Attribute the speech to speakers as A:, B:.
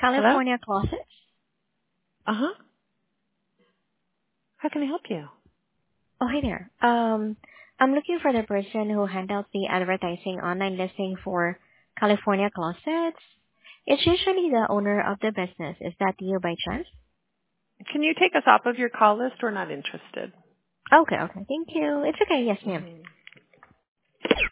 A: Hello?
B: California Closets.
A: Uh-huh. How can I help you?
B: Oh, hey there. I'm looking for the person who handles the advertising online listing for California Closets. It's usually the owner of the business. Is that you by chance?
A: Can you take us off of your call list? We're not interested.
B: Okay. Thank you. It's okay. Yes, ma'am.
A: Mhm.